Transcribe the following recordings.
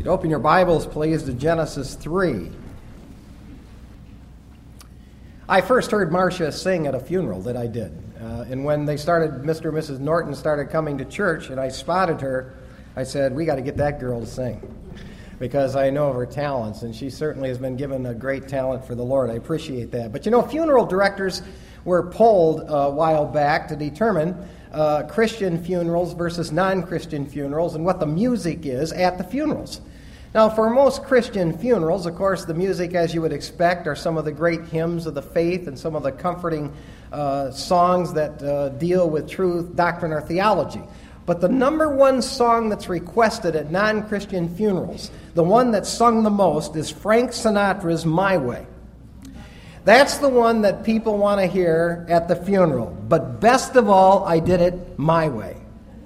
Open your Bibles, please, to Genesis 3. I first heard Marcia sing at a funeral that I did. And when Mr. and Mrs. Norton started coming to church, and I spotted her, I said, we got to get that girl to sing, because I know of her talents, and she certainly has been given a great talent for the Lord. I appreciate that. But funeral directors were polled a while back to determine Christian funerals versus non-Christian funerals and what the music is at the funerals. Now, for most Christian funerals, of course, the music, as you would expect, are some of the great hymns of the faith and some of the comforting songs that deal with truth, doctrine, or theology. But the number one song that's requested at non-Christian funerals, the one that's sung the most, is Frank Sinatra's My Way. That's the one that people want to hear at the funeral. But best of all, I did it my way.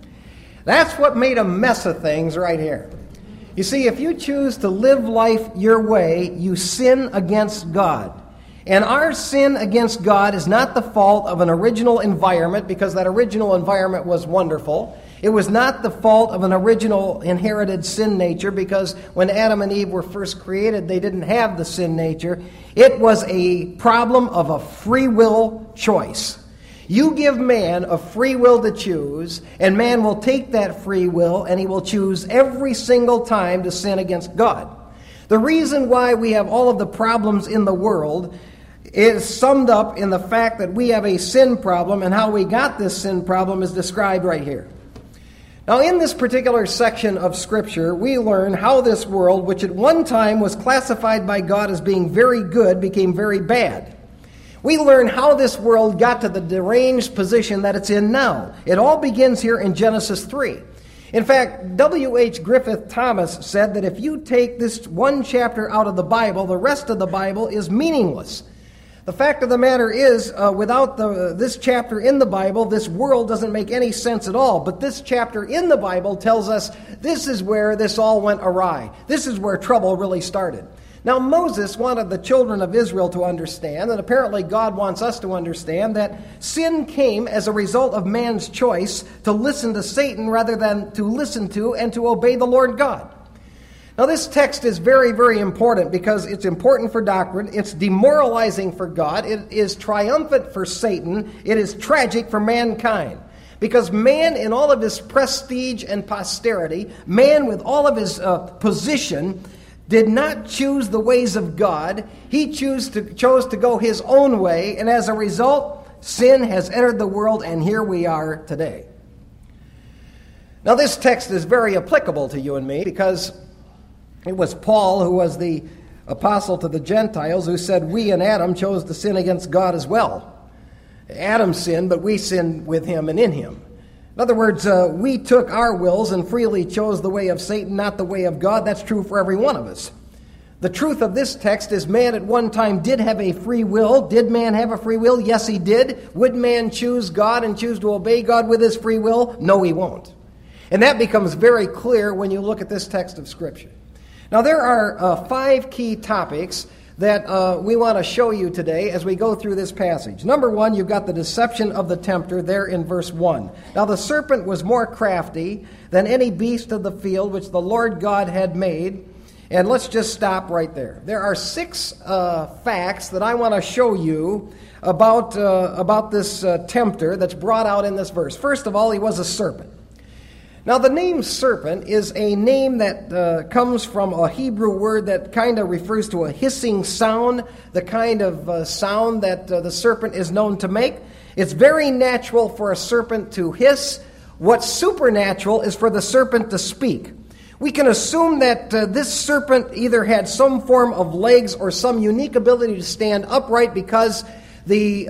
That's what made a mess of things right here. You see, if you choose to live life your way, you sin against God. And our sin against God is not the fault of an original environment, because that original environment was wonderful. It was not the fault of an original inherited sin nature, because when Adam and Eve were first created, they didn't have the sin nature. It was a problem of a free will choice. You give man a free will to choose, and man will take that free will, and he will choose every single time to sin against God. The reason why we have all of the problems in the world is summed up in the fact that we have a sin problem, and how we got this sin problem is described right here. Now, in this particular section of Scripture, we learn how this world, which at one time was classified by God as being very good, became very bad. We learn how this world got to the deranged position that it's in now. It all begins here in Genesis 3. In fact, W.H. Griffith Thomas said that if you take this one chapter out of the Bible, the rest of the Bible is meaningless. The fact of the matter is, without this chapter in the Bible, this world doesn't make any sense at all. But this chapter in the Bible tells us this is where this all went awry. This is where trouble really started. Now, Moses wanted the children of Israel to understand, and apparently God wants us to understand, that sin came as a result of man's choice to listen to Satan rather than to listen to and to obey the Lord God. Now, this text is very, very important, because it's important for doctrine. It's demoralizing for God. It is triumphant for Satan. It is tragic for mankind. Because man, in all of his prestige and posterity, man with all of his position, did not choose the ways of God. He chose to go his own way, and as a result, sin has entered the world, and here we are today. Now, this text is very applicable to you and me, because it was Paul, who was the apostle to the Gentiles, who said we and Adam chose to sin against God as well. Adam sinned, but we sinned with him and in him. In other words, we took our wills and freely chose the way of Satan, not the way of God. That's true for every one of us. The truth of this text is man at one time did have a free will. Did man have a free will? Yes, he did. Would man choose God and choose to obey God with his free will? No, he won't. And that becomes very clear when you look at this text of Scripture. Now, there are 5 key topics that we want to show you today as we go through this passage. Number 1, you've got the deception of the tempter there in verse 1. Now, the serpent was more crafty than any beast of the field which the Lord God had made. And let's just stop right there. There are 6 facts that I want to show you about this tempter that's brought out in this verse. First of all, he was a serpent. Now, the name serpent is a name that comes from a Hebrew word that kind of refers to a hissing sound, the kind of sound that the serpent is known to make. It's very natural for a serpent to hiss. What's supernatural is for the serpent to speak. We can assume that this serpent either had some form of legs or some unique ability to stand upright, because the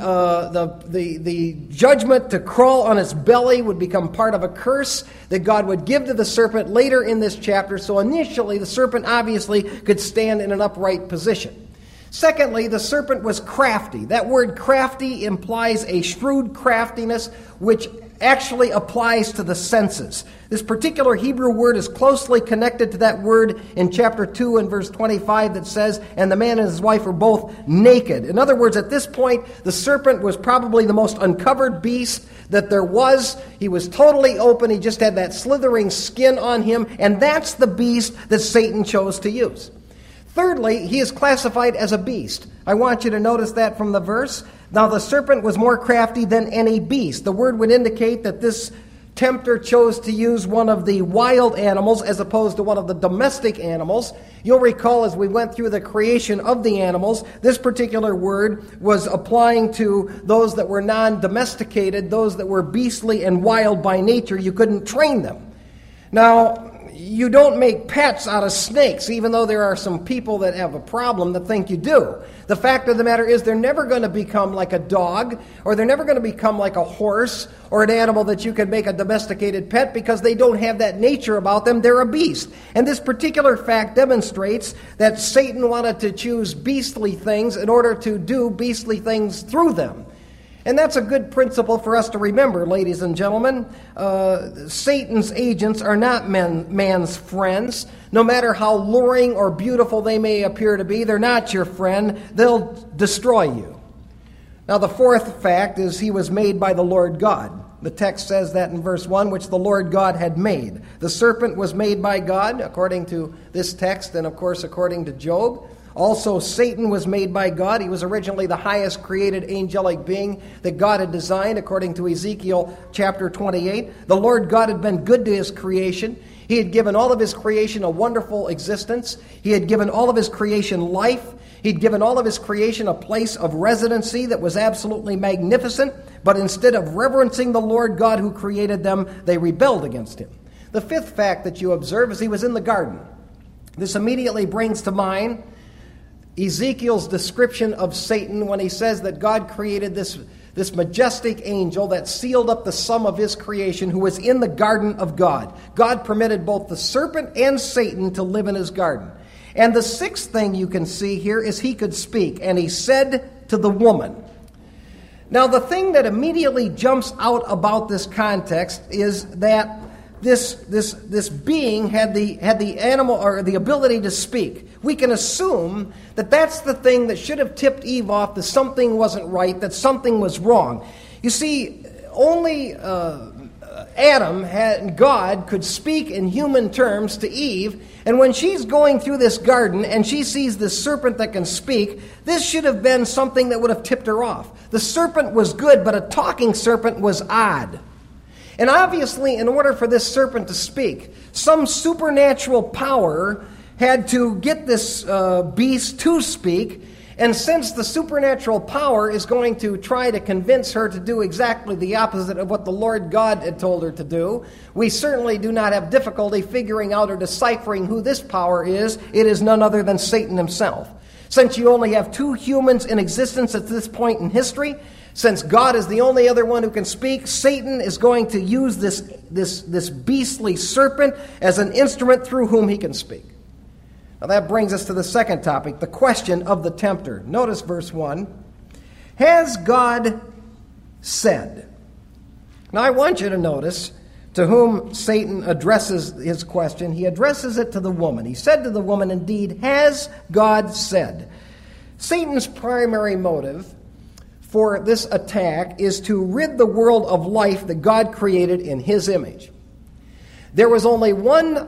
judgment to crawl on its belly would become part of a curse that God would give to the serpent later in this chapter. So initially, the serpent obviously could stand in an upright position. Secondly, the serpent was crafty. That word crafty implies a shrewd craftiness, which actually applies to the senses. This particular Hebrew word is closely connected to that word in chapter 2 and verse 25 that says, and the man and his wife were both naked. In other words, at this point, the serpent was probably the most uncovered beast that there was. He was totally open. He just had that slithering skin on him, and that's the beast that Satan chose to use. Thirdly, he is classified as a beast. I want you to notice that from the verse. Now the serpent was more crafty than any beast. The word would indicate that this tempter chose to use one of the wild animals as opposed to one of the domestic animals. You'll recall as we went through the creation of the animals, this particular word was applying to those that were non-domesticated, those that were beastly and wild by nature. You couldn't train them. Now, you don't make pets out of snakes, even though there are some people that have a problem that think you do. The fact of the matter is they're never going to become like a dog, or they're never going to become like a horse or an animal that you can make a domesticated pet because they don't have that nature about them. They're a beast. And this particular fact demonstrates that Satan wanted to choose beastly things in order to do beastly things through them. And that's a good principle for us to remember, ladies and gentlemen. Satan's agents are not man's friends. No matter how luring or beautiful they may appear to be, they're not your friend. They'll destroy you. Now, the fourth fact is he was made by the Lord God. The text says that in verse 1, which the Lord God had made. The serpent was made by God, according to this text, and of course according to Job. Also, Satan was made by God. He was originally the highest created angelic being that God had designed, according to Ezekiel chapter 28. The Lord God had been good to his creation. He had given all of his creation a wonderful existence. He had given all of his creation life. He'd given all of his creation a place of residency that was absolutely magnificent. But instead of reverencing the Lord God who created them, they rebelled against him. The fifth fact that you observe is he was in the garden. This immediately brings to mind Ezekiel's description of Satan when he says that God created this majestic angel that sealed up the sum of his creation who was in the garden of God. God permitted both the serpent and Satan to live in his garden. And the sixth thing you can see here is he could speak, and he said to the woman. Now the thing that immediately jumps out about this context is that this being had the animal or the ability to speak. We can assume that that's the thing that should have tipped Eve off that something wasn't right, that something was wrong. You see, only Adam and God could speak in human terms to Eve, and when she's going through this garden and she sees this serpent that can speak, this should have been something that would have tipped her off. The serpent was good, but a talking serpent was odd. And obviously, in order for this serpent to speak, some supernatural power had to get this beast to speak. And since the supernatural power is going to try to convince her to do exactly the opposite of what the Lord God had told her to do, we certainly do not have difficulty figuring out or deciphering who this power is. It is none other than Satan himself. Since you only have two humans in existence at this point in history, since God is the only other one who can speak, Satan is going to use this beastly serpent as an instrument through whom he can speak. Now that brings us to the second topic, the question of the tempter. Notice verse 1. Has God said? Now I want you to notice to whom Satan addresses his question. He addresses it to the woman. He said to the woman, indeed, has God said? Satan's primary motive for this attack is to rid the world of life that God created in his image. There was only one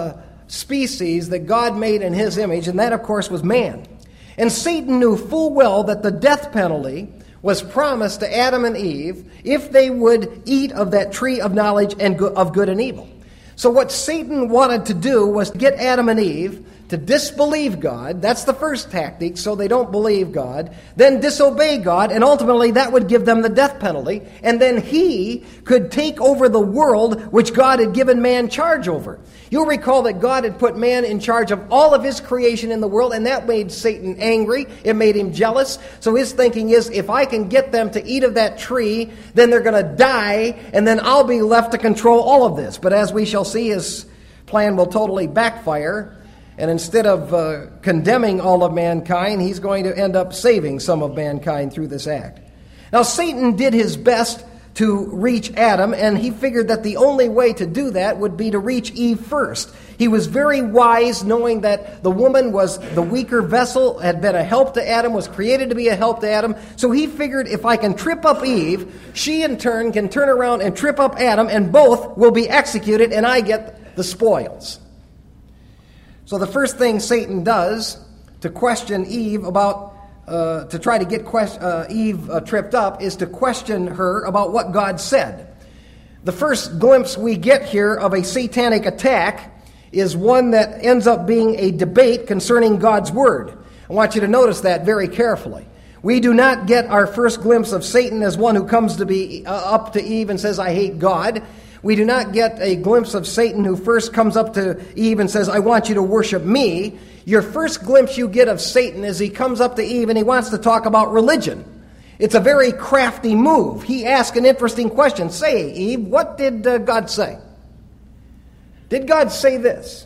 species that God made in his image, and that, of course, was man. And Satan knew full well that the death penalty was promised to Adam and Eve if they would eat of that tree of knowledge and of good and evil. So what Satan wanted to do was to get Adam and Eve to disbelieve God. That's the first tactic, so they don't believe God. Then disobey God, and ultimately that would give them the death penalty. And then he could take over the world which God had given man charge over. You'll recall that God had put man in charge of all of his creation in the world, and that made Satan angry. It made him jealous. So his thinking is, if I can get them to eat of that tree, then they're going to die, and then I'll be left to control all of this. But as we shall see, his plan will totally backfire. And instead of condemning all of mankind, he's going to end up saving some of mankind through this act. Now, Satan did his best to reach Adam, and he figured that the only way to do that would be to reach Eve first. He was very wise, knowing that the woman was the weaker vessel, had been a help to Adam, was created to be a help to Adam. So he figured, if I can trip up Eve, she in turn can turn around and trip up Adam, and both will be executed, and I get the spoils. So the first thing Satan does to question Eve about, to try to get Eve tripped up, is to question her about what God said. The first glimpse we get here of a satanic attack is one that ends up being a debate concerning God's word. I want you to notice that very carefully. We do not get our first glimpse of Satan as one who comes to be up to Eve and says, I hate God. We do not get a glimpse of Satan who first comes up to Eve and says, I want you to worship me. Your first glimpse you get of Satan is he comes up to Eve and he wants to talk about religion. It's a very crafty move. He asks an interesting question. Say, Eve, what did God say? Did God say this?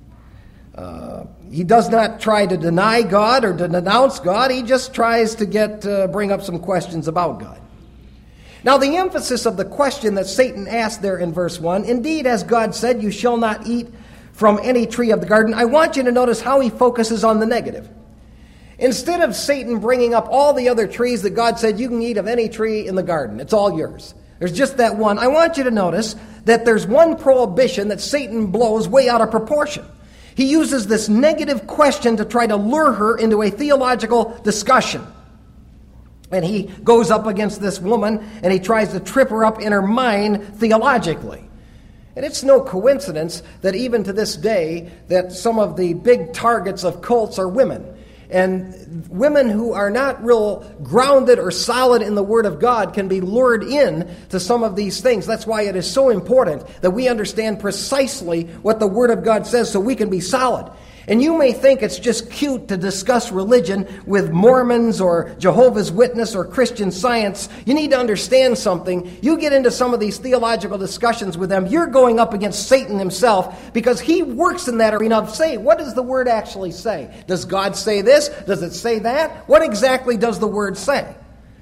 He does not try to deny God or to denounce God. He just tries to bring up some questions about God. Now, the emphasis of the question that Satan asked there in verse 1, indeed, as God said, you shall not eat from any tree of the garden. I want you to notice how he focuses on the negative. Instead of Satan bringing up all the other trees that God said, you can eat of any tree in the garden, it's all yours. There's just that one. I want you to notice that there's one prohibition that Satan blows way out of proportion. He uses this negative question to try to lure her into a theological discussion. And he goes up against this woman and he tries to trip her up in her mind theologically. And it's no coincidence that even to this day that some of the big targets of cults are women. And women who are not real grounded or solid in the Word of God can be lured in to some of these things. That's why it is so important that we understand precisely what the Word of God says so we can be solid. And you may think it's just cute to discuss religion with Mormons or Jehovah's Witness or Christian Science. You need to understand something. You get into some of these theological discussions with them, you're going up against Satan himself because he works in that arena of saying, what does the Word actually say? Does God say this? Does it say that? What exactly does the Word say?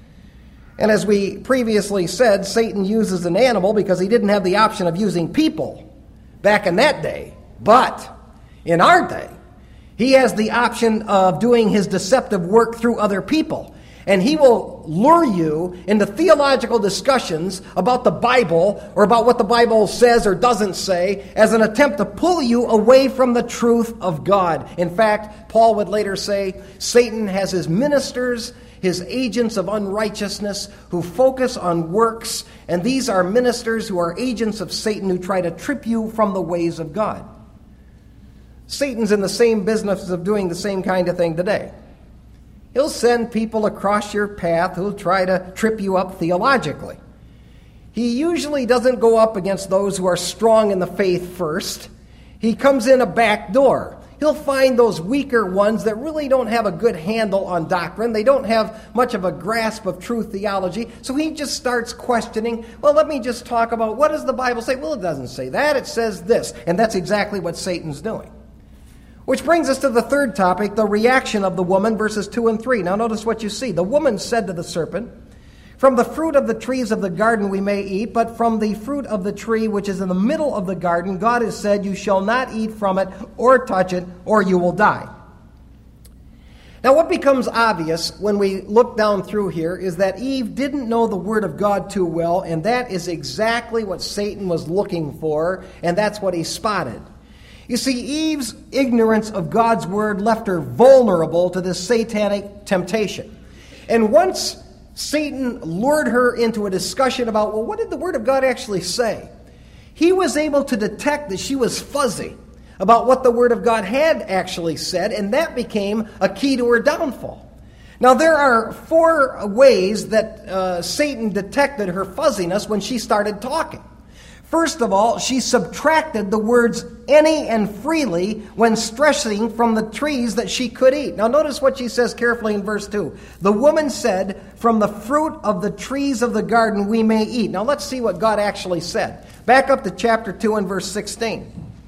And as we previously said, Satan uses an animal because he didn't have the option of using people back in that day. But in our day, he has the option of doing his deceptive work through other people. And he will lure you into theological discussions about the Bible or about what the Bible says or doesn't say as an attempt to pull you away from the truth of God. In fact, Paul would later say, Satan has his ministers, his agents of unrighteousness who focus on works, and these are ministers who are agents of Satan who try to trip you from the ways of God. Satan's in the same business of doing the same kind of thing today. He'll send people across your path who'll try to trip you up theologically. He usually doesn't go up against those who are strong in the faith first. He comes in a back door. He'll find those weaker ones that really don't have a good handle on doctrine. They don't have much of a grasp of true theology. So he just starts questioning, well, let me just talk about what does the Bible say? Well, it doesn't say that. It says this. And that's exactly what Satan's doing. Which brings us to the third topic, the reaction of the woman, verses 2 and 3. Now notice what you see. The woman said to the serpent, from the fruit of the trees of the garden we may eat, but from the fruit of the tree which is in the middle of the garden, God has said, you shall not eat from it or touch it, or you will die. Now what becomes obvious when we look down through here is that Eve didn't know the Word of God too well, and that is exactly what Satan was looking for, and that's what he spotted. You see, Eve's ignorance of God's Word left her vulnerable to this satanic temptation. And once Satan lured her into a discussion about, well, what did the Word of God actually say? He was able to detect that she was fuzzy about what the Word of God had actually said, and that became a key to her downfall. Now, there are 4 ways that Satan detected her fuzziness when she started talking. First of all, she subtracted the words any and freely when stressing from the trees that she could eat. Now notice what she says carefully in verse 2. The woman said, from the fruit of the trees of the garden we may eat. Now let's see what God actually said. Back up to chapter 2 and verse 16.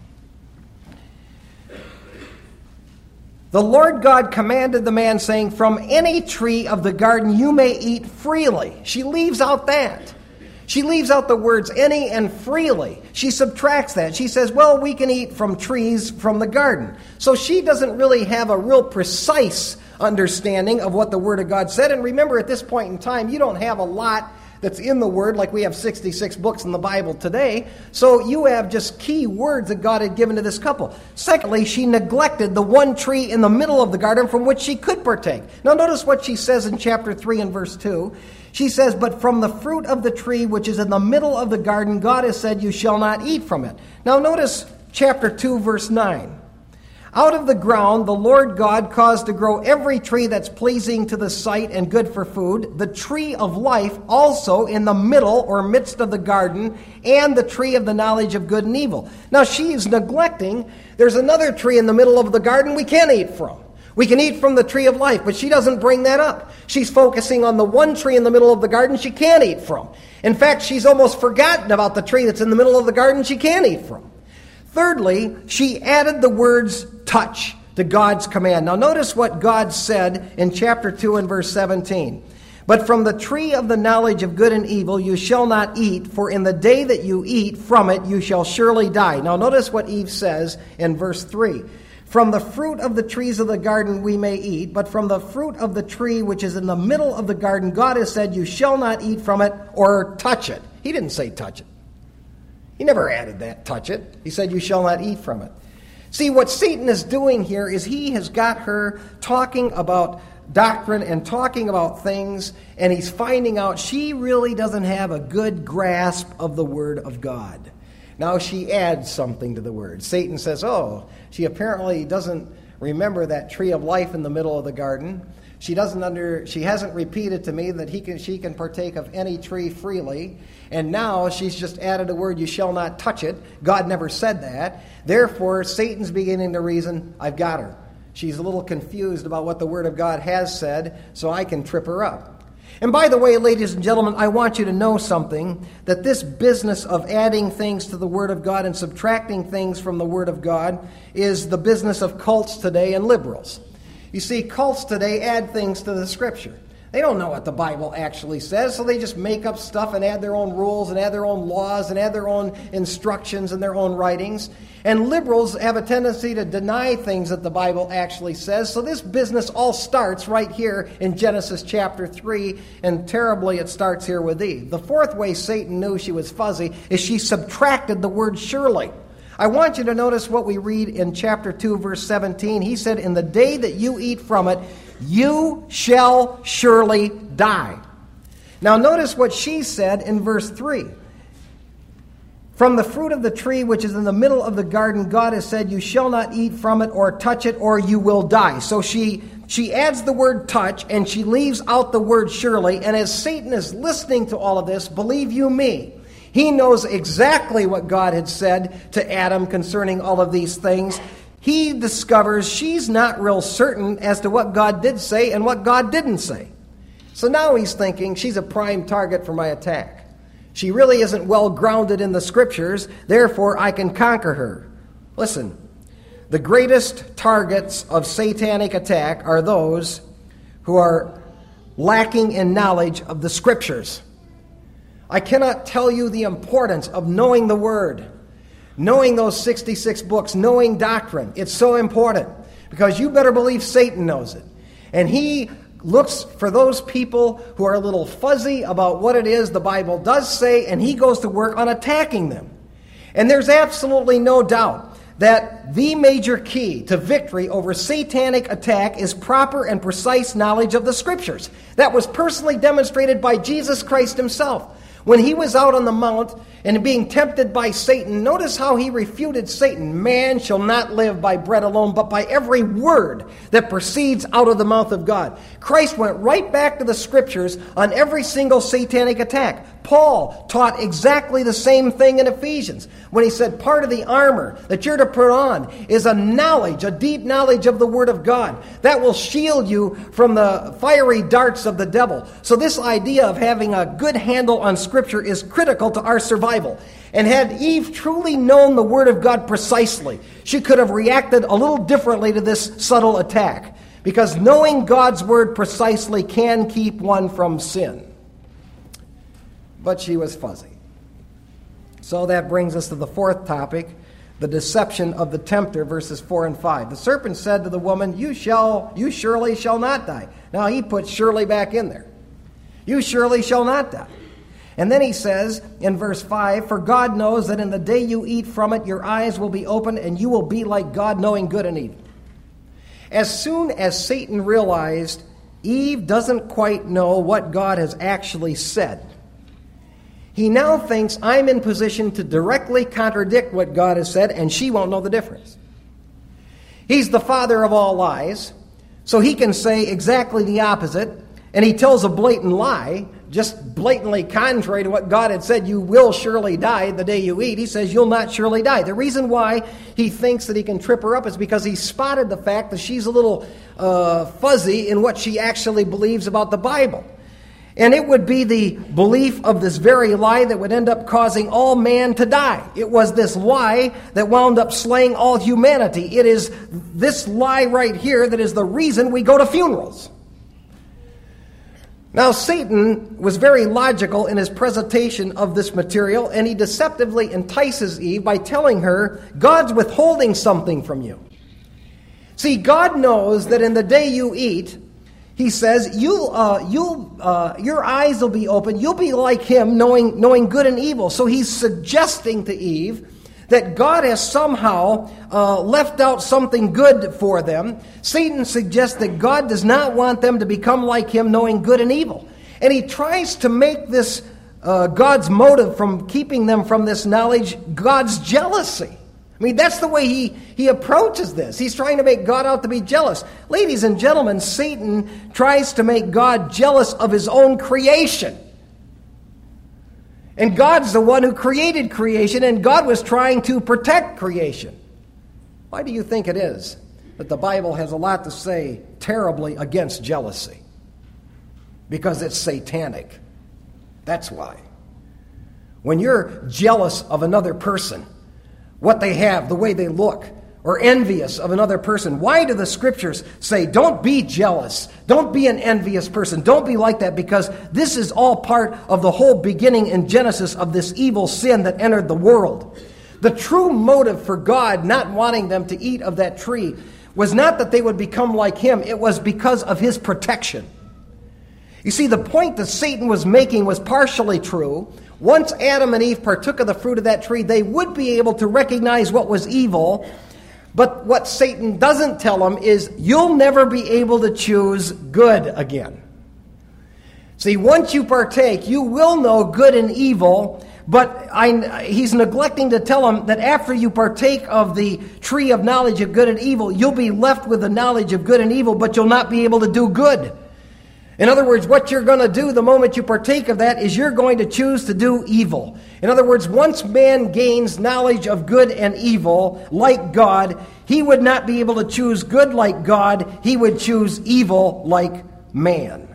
The Lord God commanded the man, saying, from any tree of the garden you may eat freely. She leaves out that. She leaves out the words any and freely. She subtracts that. She says, well, we can eat from trees from the garden. So she doesn't really have a real precise understanding of what the Word of God said. And remember, at this point in time, you don't have a lot that's in the Word, like we have 66 books in the Bible today. So you have just key words that God had given to this couple. Secondly, she neglected the one tree in the middle of the garden from which she could partake. Now notice what she says in chapter 3 and verse 2. She says, but from the fruit of the tree which is in the middle of the garden, God has said, you shall not eat from it. Now notice chapter 2, verse 9. Out of the ground the Lord God caused to grow every tree that's pleasing to the sight and good for food, the tree of life also in the middle or midst of the garden, and the tree of the knowledge of good and evil. Now she is neglecting, there's another tree in the middle of the garden we can't eat from. We can eat from the tree of life, but she doesn't bring that up. She's focusing on the one tree in the middle of the garden she can't eat from. In fact, she's almost forgotten about the tree that's in the middle of the garden she can't eat from. Thirdly, she added the words touch to God's command. Now notice what God said in chapter 2 and verse 17. But from the tree of the knowledge of good and evil you shall not eat, for in the day that you eat from it you shall surely die. Now notice what Eve says in verse 3. From the fruit of the trees of the garden we may eat, but from the fruit of the tree which is in the middle of the garden, God has said, you shall not eat from it or touch it. He didn't say touch it. He never added that, touch it. He said, you shall not eat from it. See, what Satan is doing here is he has got her talking about doctrine and talking about things, and he's finding out she really doesn't have a good grasp of the Word of God. Now she adds something to the Word. Satan says, oh, she apparently doesn't remember that tree of life in the middle of the garden. She hasn't repeated to me that she can partake of any tree freely. And now she's just added a word, you shall not touch it. God never said that. Therefore, Satan's beginning to reason, I've got her. She's a little confused about what the Word of God has said, so I can trip her up. And by the way, ladies and gentlemen, I want you to know something, that this business of adding things to the Word of God and subtracting things from the Word of God is the business of cults today and liberals. You see, cults today add things to the Scripture. They don't know what the Bible actually says, so they just make up stuff and add their own rules and add their own laws and add their own instructions and their own writings. And liberals have a tendency to deny things that the Bible actually says. So this business all starts right here in Genesis chapter 3, and terribly it starts here with Eve. The fourth way Satan knew she was fuzzy is she subtracted the word surely. I want you to notice what we read in chapter 2, verse 17. He said, in the day that you eat from it, you shall surely die. Now notice what she said in verse 3. From the fruit of the tree which is in the middle of the garden, God has said, you shall not eat from it or touch it, or you will die. So she adds the word touch, and she leaves out the word surely. And as Satan is listening to all of this, believe you me, he knows exactly what God had said to Adam concerning all of these things. He discovers she's not real certain as to what God did say and what God didn't say. So now he's thinking she's a prime target for my attack. She really isn't well grounded in the Scriptures, therefore I can conquer her. Listen, the greatest targets of satanic attack are those who are lacking in knowledge of the Scriptures. I cannot tell you the importance of knowing the Word, knowing those 66 books, knowing doctrine. It's so important because you better believe Satan knows it. And he looks for those people who are a little fuzzy about what it is the Bible does say, and he goes to work on attacking them. And there's absolutely no doubt that the major key to victory over satanic attack is proper and precise knowledge of the Scriptures. That was personally demonstrated by Jesus Christ himself. When he was out on the mount and being tempted by Satan, notice how he refuted Satan. Man shall not live by bread alone, but by every word that proceeds out of the mouth of God. Christ went right back to the Scriptures on every single satanic attack. Paul taught exactly the same thing in Ephesians when he said part of the armor that you're to put on is a knowledge, a deep knowledge of the Word of God. That will shield you from the fiery darts of the devil. So this idea of having a good handle on Scripture is critical to our survival. And had Eve truly known the Word of God precisely, she could have reacted a little differently to this subtle attack. Because knowing God's Word precisely can keep one from sin. but she was fuzzy. So that brings us to the fourth topic, the deception of the tempter, verses 4 and 5. The serpent said to the woman, you surely shall not die. Now he puts surely back in there. You surely shall not die. And then he says in verse 5, for God knows that in the day you eat from it, your eyes will be opened and you will be like God, knowing good and evil. As soon as Satan realized Eve doesn't quite know what God has actually said, he now thinks, I'm in position to directly contradict what God has said, and she won't know the difference. He's the father of all lies, so he can say exactly the opposite, and he tells a blatant lie, just blatantly contrary to what God had said, you will surely die the day you eat. He says, you'll not surely die. The reason why he thinks that he can trip her up is because he spotted the fact that she's a little fuzzy in what she actually believes about the Bible. And it would be the belief of this very lie that would end up causing all man to die. It was this lie that wound up slaying all humanity. It is this lie right here that is the reason we go to funerals. Now, Satan was very logical in his presentation of this material, and he deceptively entices Eve by telling her, God's withholding something from you. See, God knows that in the day you eat, he says, your eyes will be open. You'll be like him, knowing good and evil. So he's suggesting to Eve that God has somehow left out something good for them. Satan suggests that God does not want them to become like him, knowing good and evil. And he tries to make this God's motive from keeping them from this knowledge, God's jealousy. I mean, that's the way he approaches this. He's trying to make God out to be jealous. Ladies and gentlemen, Satan tries to make God jealous of his own creation. And God's the one who created creation, and God was trying to protect creation. Why do you think it is that the Bible has a lot to say terribly against jealousy? Because it's satanic. That's why. When you're jealous of another person, what they have, the way they look, or envious of another person, why do the scriptures say, don't be jealous, don't be an envious person, don't be like that? Because this is all part of the whole beginning in Genesis of this evil sin that entered the world. The true motive for God not wanting them to eat of that tree was not that they would become like him, it was because of his protection. You see, the point that Satan was making was partially true. Once Adam and Eve partook of the fruit of that tree, they would be able to recognize what was evil. But what Satan doesn't tell them is, you'll never be able to choose good again. See, once you partake, you will know good and evil, but he's neglecting to tell them that after you partake of the tree of knowledge of good and evil, you'll be left with the knowledge of good and evil, but you'll not be able to do good. In other words, what you're going to do the moment you partake of that is you're going to choose to do evil. In other words, once man gains knowledge of good and evil, like God, he would not be able to choose good like God. He would choose evil like man.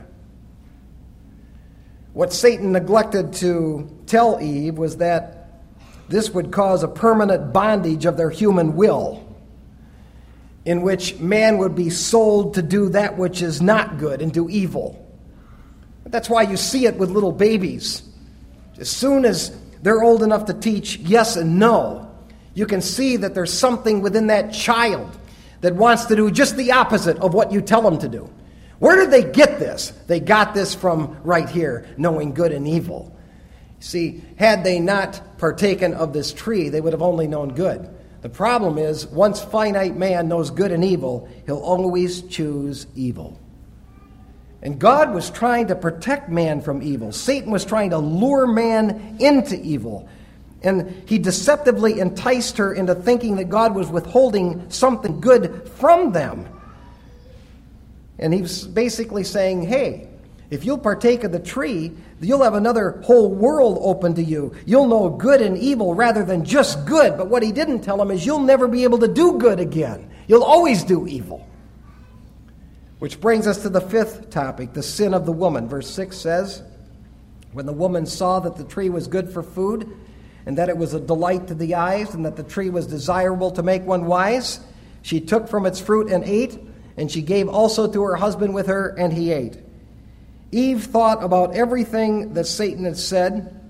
What Satan neglected to tell Eve was that this would cause a permanent bondage of their human will, in which man would be sold to do that which is not good and do evil. That's why you see it with little babies. As soon as they're old enough to teach yes and no, you can see that there's something within that child that wants to do just the opposite of what you tell them to do. Where did they get this? They got this from right here, knowing good and evil. See, had they not partaken of this tree, they would have only known good. The problem is, once finite man knows good and evil, he'll always choose evil. And God was trying to protect man from evil. Satan was trying to lure man into evil. And he deceptively enticed her into thinking that God was withholding something good from them. And he was basically saying, hey, if you'll partake of the tree, you'll have another whole world open to you. You'll know good and evil rather than just good. But what he didn't tell him is you'll never be able to do good again. You'll always do evil. Which brings us to the fifth topic, the sin of the woman. Verse 6 says, when the woman saw that the tree was good for food, and that it was a delight to the eyes, and that the tree was desirable to make one wise, she took from its fruit and ate, and she gave also to her husband with her, and he ate. Eve thought about everything that Satan had said,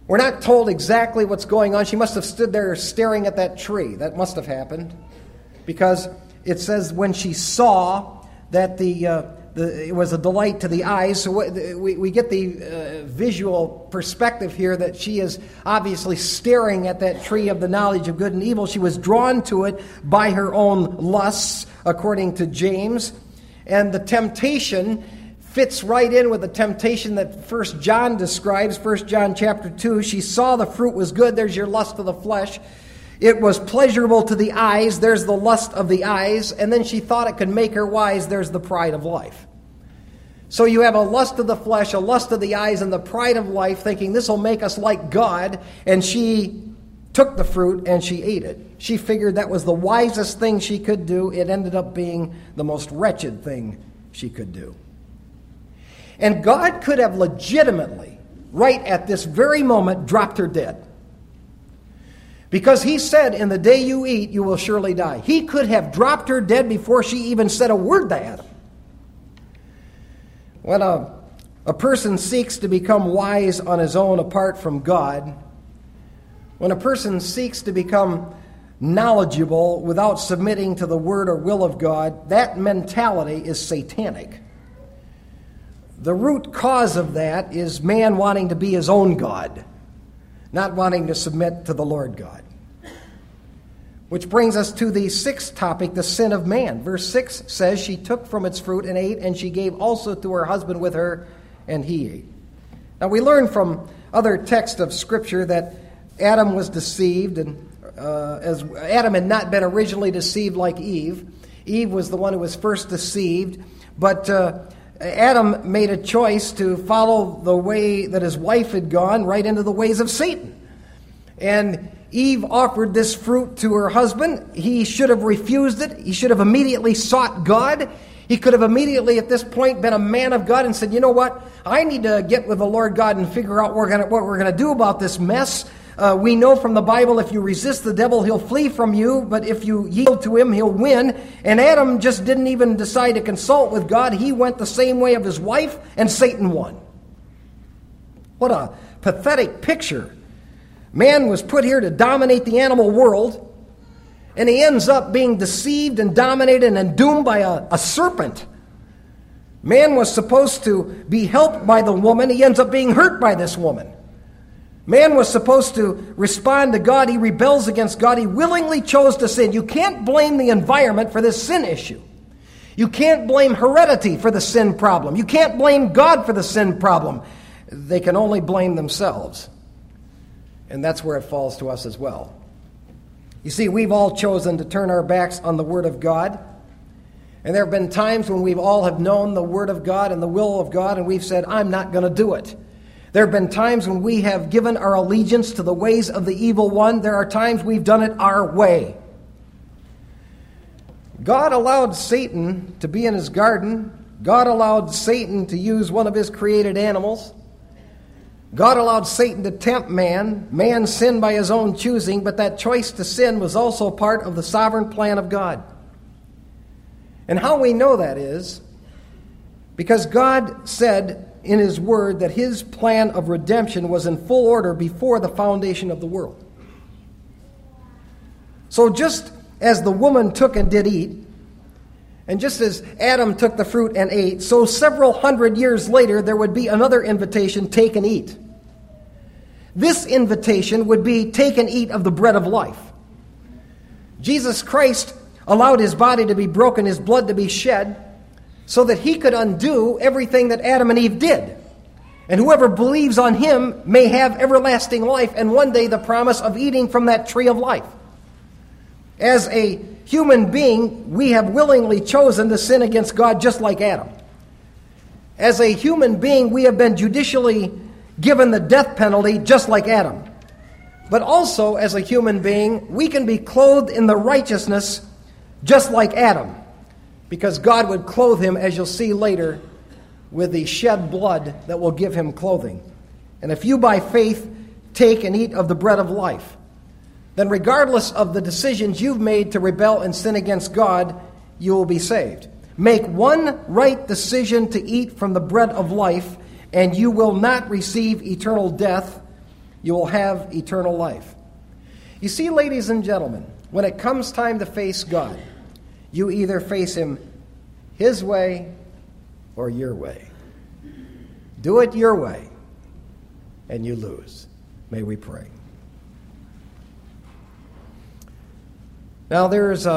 We're not told exactly what's going on. She must have stood there staring at that tree. That must have happened, because it says when she saw that it was a delight to the eyes. So we get the visual perspective here that she is obviously staring at that tree of the knowledge of good and evil. She was drawn to it by her own lusts, according to James. And the temptation fits right in with the temptation that 1 John describes. 1 John chapter 2, she saw the fruit was good. There's your lust of the flesh. It was pleasurable to the eyes. There's the lust of the eyes. And then she thought it could make her wise. There's the pride of life. So you have a lust of the flesh, a lust of the eyes, and the pride of life, thinking this will make us like God. And she took the fruit and she ate it. She figured that was the wisest thing she could do. It ended up being the most wretched thing she could do. And God could have legitimately, right at this very moment, dropped her dead. Because he said, in the day you eat, you will surely die. He could have dropped her dead before she even said a word to Adam. When a person seeks to become wise on his own apart from God, when a person seeks to become knowledgeable without submitting to the word or will of God, that mentality is satanic. The root cause of that is man wanting to be his own God, not wanting to submit to the Lord God. Which brings us to the sixth topic, the sin of man. Verse 6 says, she took from its fruit and ate, and she gave also to her husband with her, and he ate. Now we learn from other texts of Scripture that Adam was deceived, and as Adam had not been originally deceived like Eve. Eve was the one who was first deceived, but Adam made a choice to follow the way that his wife had gone, right into the ways of Satan. And Eve offered this fruit to her husband. He should have refused it. He should have immediately sought God. He could have immediately at this point been a man of God and said, you know what, I need to get with the Lord God and figure out what we're going to do about this mess. We know from the Bible, if you resist the devil, he'll flee from you, but if you yield to him, he'll win. And Adam just didn't even decide to consult with God. He went the same way of his wife, and Satan won. What a pathetic picture. Man was put here to dominate the animal world, and he ends up being deceived and dominated and doomed by a serpent. Man was supposed to be helped by the woman. He ends up being hurt by this woman. Man was supposed to respond to God. He rebels against God. He willingly chose to sin. You can't blame the environment for this sin issue. You can't blame heredity for the sin problem. You can't blame God for the sin problem. They can only blame themselves. And that's where it falls to us as well. You see, we've all chosen to turn our backs on the Word of God. And there have been times when we've all have known the Word of God and the will of God, and we've said, I'm not going to do it. There have been times when we have given our allegiance to the ways of the evil one. There are times we've done it our way. God allowed Satan to be in his garden. God allowed Satan to use one of his created animals. God allowed Satan to tempt man. Man sinned by his own choosing, but that choice to sin was also part of the sovereign plan of God. And how we know that is because God said in his word that his plan of redemption was in full order before the foundation of the world. So just as the woman took and did eat, and just as Adam took the fruit and ate, so several hundred years later there would be another invitation, take and eat. This invitation would be take and eat of the bread of life. Jesus Christ allowed his body to be broken, his blood to be shed, so that he could undo everything that Adam and Eve did. And whoever believes on him may have everlasting life, and one day the promise of eating from that tree of life. As a human being, we have willingly chosen to sin against God just like Adam. As a human being, we have been judicially given the death penalty just like Adam. But also, as a human being, we can be clothed in the righteousness just like Adam, because God would clothe him, as you'll see later, with the shed blood that will give him clothing. And if you by faith take and eat of the bread of life, then regardless of the decisions you've made to rebel and sin against God, you will be saved. Make one right decision to eat from the bread of life, and you will not receive eternal death. you will have eternal life. You see, ladies and gentlemen, when it comes time to face God, you either face Him His way or your way. Do it your way, and you lose. May we pray. Now, there is